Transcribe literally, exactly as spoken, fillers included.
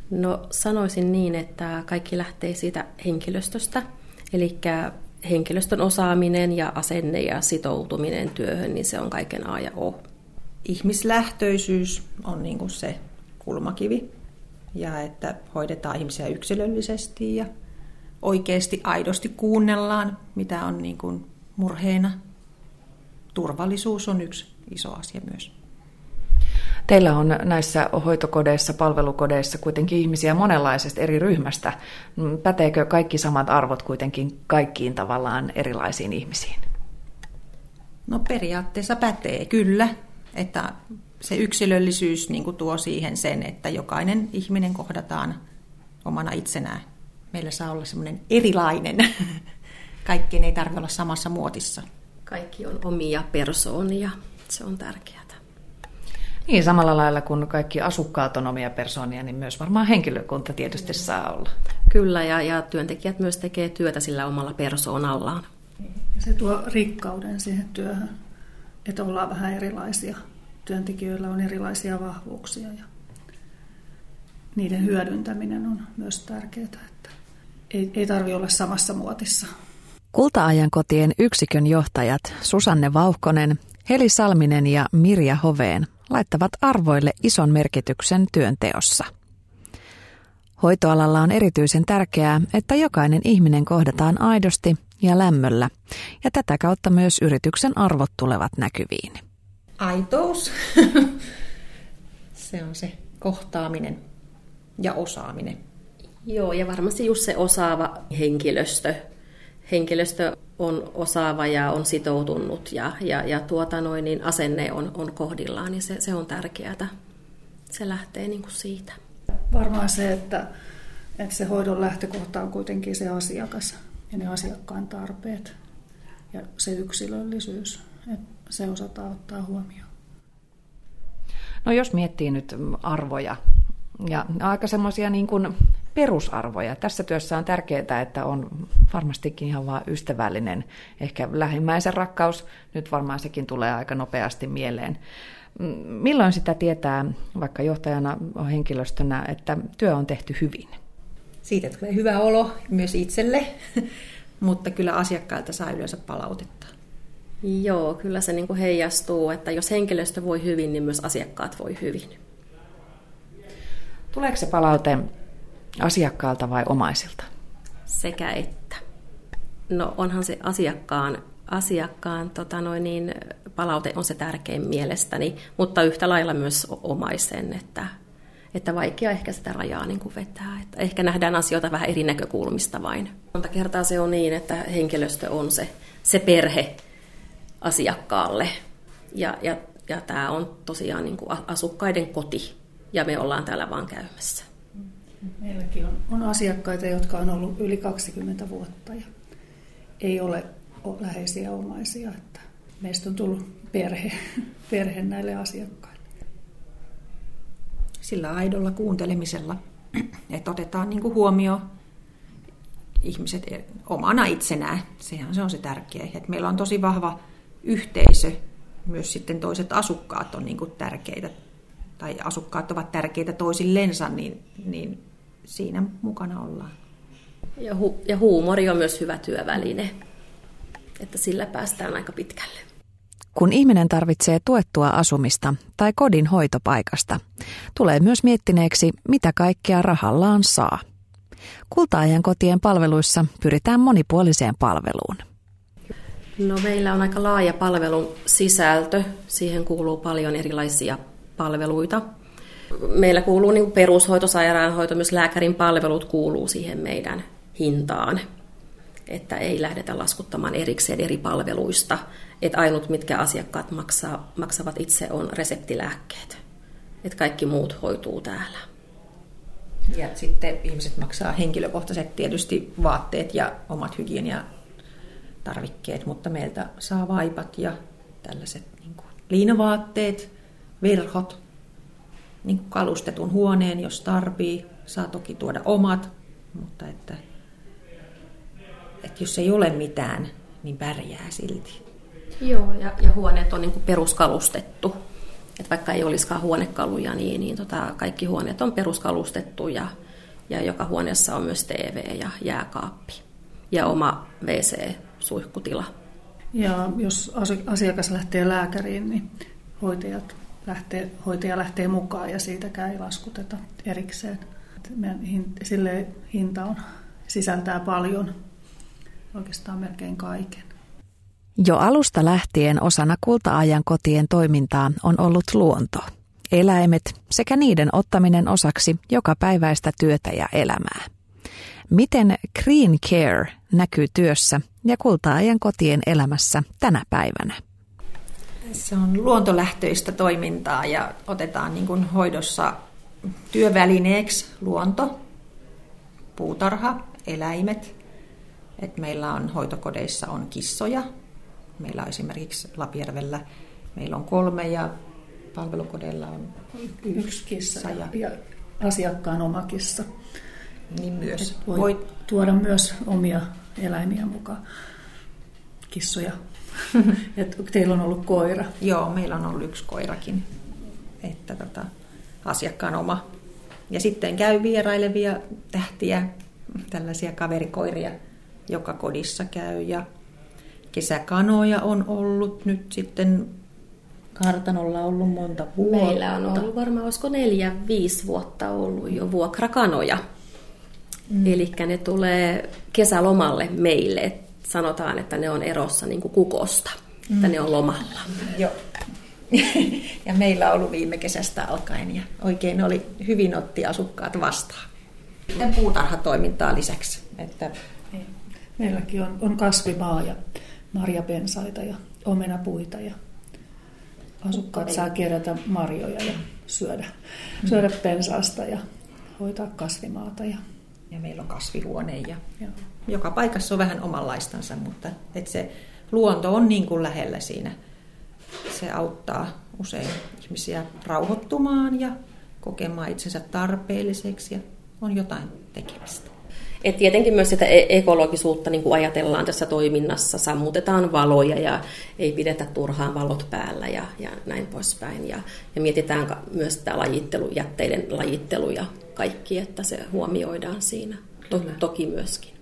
No sanoisin niin, että kaikki lähtee siitä henkilöstöstä, eli henkilöstön osaaminen ja asenne ja sitoutuminen työhön, niin se on kaiken A ja O. Ihmislähtöisyys on niin kuin se kulmakivi ja että hoidetaan ihmisiä yksilöllisesti ja oikeasti aidosti kuunnellaan, mitä on niin kuin murheena. Turvallisuus on yksi iso asia myös. Teillä on näissä hoitokodeissa, palvelukodeissa kuitenkin ihmisiä monenlaisesta eri ryhmästä. Päteekö kaikki samat arvot kuitenkin kaikkiin tavallaan erilaisiin ihmisiin? No periaatteessa pätee, kyllä. Että se yksilöllisyys niin kuin tuo siihen sen, että jokainen ihminen kohdataan omana itsenään. Meillä saa olla semmoinen erilainen. Kaikkien ei tarvitse olla samassa muotissa. Kaikki on omia persoonia. Se on tärkeää. Niin, samalla lailla kuin kaikki asukkaat on omia persoonia, niin myös varmaan henkilökunta tietysti saa olla. Kyllä, ja, ja työntekijät myös tekee työtä sillä omalla persoonallaan. Se tuo rikkauden siihen työhön, että ollaan vähän erilaisia. Työntekijöillä on erilaisia vahvuuksia ja niiden hyödyntäminen on myös tärkeää, että ei, ei tarvitse olla samassa muotissa. Kulta-ajankotien yksikön johtajat Susanne Vauhkonen, Heli Salminen ja Mirja Hoveen laittavat arvoille ison merkityksen työnteossa. Hoitoalalla on erityisen tärkeää, että jokainen ihminen kohdataan aidosti ja lämmöllä, ja tätä kautta myös yrityksen arvot tulevat näkyviin. Aitous, se on se kohtaaminen ja osaaminen. Joo, ja varmasti just se osaava henkilöstö. Henkilöstö on osaava ja on sitoutunut ja, ja, ja tuota noin, niin asenne on, on kohdillaan, niin se, se on tärkeää. Se lähtee niin kuin siitä. Varmaan se, että, että se hoidon lähtökohta on kuitenkin se asiakas ja ne asiakkaan tarpeet ja se yksilöllisyys, että se osataan ottaa huomioon. No jos miettii nyt arvoja ja aika semmoisia niin kuin perusarvoja. Tässä työssä on tärkeää, että on varmastikin ihan vaan ystävällinen, ehkä lähimmäisen rakkaus. Nyt varmaan sekin tulee aika nopeasti mieleen. Milloin sitä tietää vaikka johtajana henkilöstönä, että työ on tehty hyvin? Siitä tulee hyvä olo myös itselle, mutta kyllä asiakkailta saa yleensä palautetta. Joo, kyllä se niin kuin heijastuu, että jos henkilöstö voi hyvin, niin myös asiakkaat voi hyvin. Tuleeko se palaute asiakkaalta vai omaisilta? Sekä että. No onhan se asiakkaan, asiakkaan tota noin niin, palaute on se tärkein mielestäni, mutta yhtä lailla myös omaisen, että, että vaikea ehkä sitä rajaa niin kuin vetää. Että ehkä nähdään asioita vähän eri näkökulmista vain. Monta kertaa se on niin, että henkilöstö on se, se perhe asiakkaalle ja, ja, ja tämä on tosiaan niin kuin asukkaiden koti ja me ollaan täällä vaan käymässä. Meilläkin on, on asiakkaita, jotka on ollut yli kaksikymmentä vuotta ja ei ole läheisiä omaisia. Että meistä on tullut perhe, perhe näille asiakkaille. Sillä aidolla kuuntelemisella, että otetaan niin kuin huomioon ihmiset omana itsenään. Sehän se on se tärkeä. Että meillä on tosi vahva yhteisö, myös sitten toiset asukkaat on niin kuin tärkeitä, tai asukkaat ovat tärkeitä toisillensa, niin, niin siinä mukana ollaan. Ja, hu- ja huumori on myös hyvä työväline, että sillä päästään aika pitkälle. Kun ihminen tarvitsee tuettua asumista tai kodin hoitopaikasta, tulee myös miettineeksi, mitä kaikkea rahallaan saa. Kulta-ajankotien palveluissa pyritään monipuoliseen palveluun. No meillä on aika laaja palvelun sisältö. Siihen kuuluu paljon erilaisia palveluita. Meillä kuuluu niin perushoito, sairaanhoito, myös lääkärin palvelut kuuluu siihen meidän hintaan. Että ei lähdetä laskuttamaan erikseen eri palveluista. Että ainut, mitkä asiakkaat maksaa, maksavat itse, on reseptilääkkeet. Että kaikki muut hoituu täällä. Ja sitten ihmiset maksaa henkilökohtaiset tietysti vaatteet ja omat hygieniatarvikkeet, mutta meiltä saa vaipat ja tällaiset niin kuin liinavaatteet, verhot, niin kuin kalustetun huoneen, jos tarvii. Saa toki tuoda omat, mutta että, että jos ei ole mitään, niin pärjää silti. Joo, ja, ja huoneet on niin kuin peruskalustettu. että vaikka ei olisikaan huonekaluja, niin, niin tota, kaikki huoneet on peruskalustettu ja, ja joka huoneessa on myös T V ja jääkaappi ja oma W C-suihkutila. Ja jos asiakas lähtee lääkäriin, niin hoitajat lähtee, hoitaja lähtee mukaan ja siitäkään ei laskuteta erikseen. Sille hinta on, sisältää paljon, oikeastaan melkein kaiken. Jo alusta lähtien osana Kulta-ajan kotien toimintaa on ollut luonto, eläimet sekä niiden ottaminen osaksi jokapäiväistä työtä ja elämää. Miten Green Care näkyy työssä ja Kulta-ajan kotien elämässä tänä päivänä? Se on luontolähtöistä toimintaa ja otetaan niin kuin hoidossa työvälineeksi luonto, puutarha, eläimet. Et meillä on hoitokodeissa on kissoja. Meillä on esimerkiksi Lapijärvellä meillä on kolme ja palvelukodeilla on yksi, yksi kissa ja, ja asiakkaan oma kissa. Niin myös. Et voi Voit tuoda myös omia eläimiä mukaan, kissoja. Et teillä on ollut koira. Joo, meillä on ollut yksi koirakin, että tota, asiakkaan oma. Ja sitten käy vierailevia tähtiä, tällaisia kaverikoiria, joka kodissa käy. Ja kesäkanoja on ollut nyt sitten, kartanolla ollut monta vuotta. Meillä on ollut varmaan, olisiko neljä, viisi vuotta ollut jo vuokrakanoja. Mm. Eli ne tulee kesälomalle meille. Et sanotaan, että ne on erossa niin kuin kukosta, mm. että ne on lomalla. Joo. Ja meillä on ollut viime kesästä alkaen ja oikein oli hyvin otti asukkaat vastaan. Ja puutarhatoimintaa lisäksi. Että meilläkin on, on kasvimaa ja marjapensaita ja omenapuita ja asukkaat saa kerätä marjoja ja syödä, mm. syödä pensaasta ja hoitaa kasvimaata. Ja, ja meillä on kasvihuone ja joo. Joka paikassa on vähän omanlaistansa, mutta että se luonto on niin kuin lähellä siinä. Se auttaa usein ihmisiä rauhoittumaan ja kokemaan itsensä tarpeelliseksi ja on jotain tekemistä. Et tietenkin myös sitä ekologisuutta niin kuin ajatellaan tässä toiminnassa, sammutetaan valoja ja ei pidetä turhaan valot päällä ja, ja näin poispäin. Ja, ja mietitään myös tämä lajittelu, jätteiden lajittelu ja kaikki, että se huomioidaan siinä. To, toki myöskin.